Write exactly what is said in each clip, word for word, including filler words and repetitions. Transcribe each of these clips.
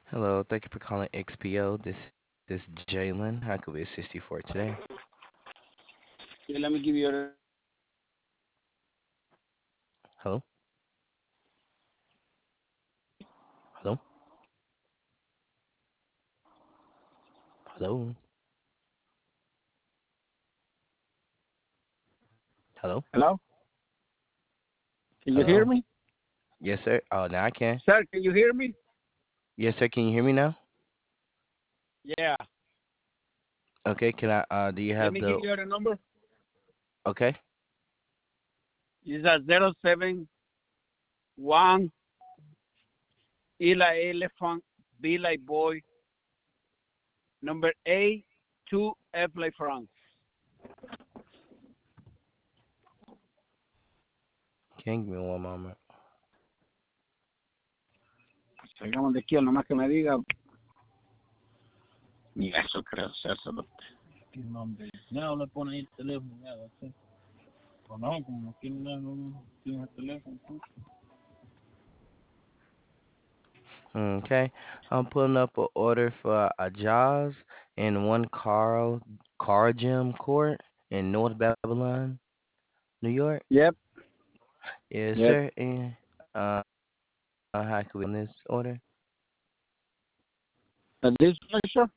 Hello, thank you for calling X P O. This is Jalen. How can we assist you for today? Okay, let me give you a Hello? Hello? Hello? Hello? hello. Can you hear Hello? me, Yes, sir. Oh, now I can. sir? Can you hear me? Yes, sir. Can you hear me now? Yeah. Okay. Can I? Uh, do you Let have me give the? you the number. Okay. It's a zero seven one E like elephant, B like boy, number A two F like France. Can you give me one moment? Salgamos de aquí, nomás que me diga. Ni eso creo hacérselo. ¿Qué nombre? No, le pone ahí el teléfono, ya, así. O no, como aquí no, no tiene el teléfono. Okay. I'm pulling up an order for a Jaws and one Carl Car Gym Court in North Babylon, New York. Yep, Yes, yep. sir. And uh, how can we on this order? Uh, this picture?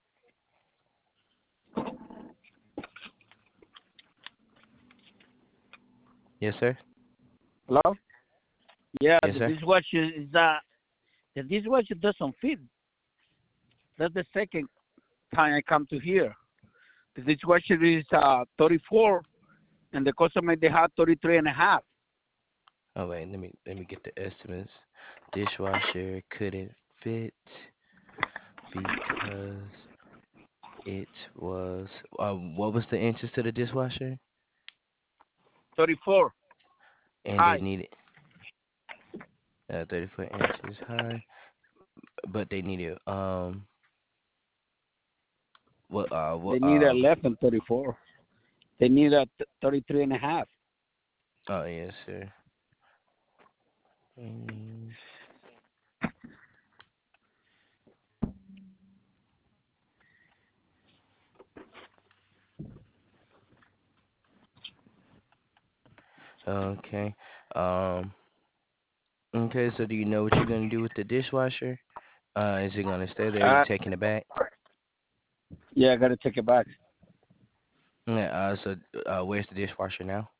Yes, sir. Hello? Yeah, Yes, the sir. dishwasher is uh the dishwasher doesn't fit. That's the second time I come to here. The dishwasher is uh thirty-four, and the customer they have thirty-three and a half. Oh wait, let me let me get the estimates. Dishwasher couldn't fit because it was uh, what was the inches to the dishwasher? thirty-four And they high. needed uh, thirty-four inches high, but they needed um what uh They what need a um less than thirty-four. They need a th- thirty-three and a half. oh yes sir. Mm, okay. Um okay, so do you know what you're gonna do with the dishwasher? Uh is it gonna stay there? Are you Uh, taking it back? yeah, I gotta take it back. Yeah, uh so uh where's the dishwasher now?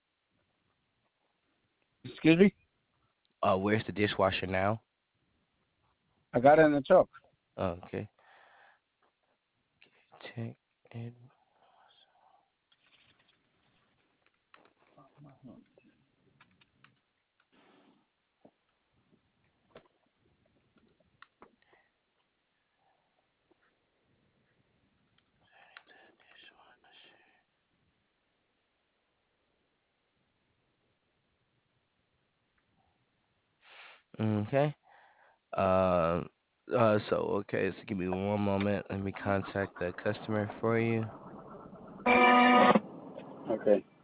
Excuse me? Uh where's the dishwasher now? I got it in the truck. Okay. Take it. Okay. Uh, uh, so okay, so give me one moment. Let me contact the customer for you. Okay.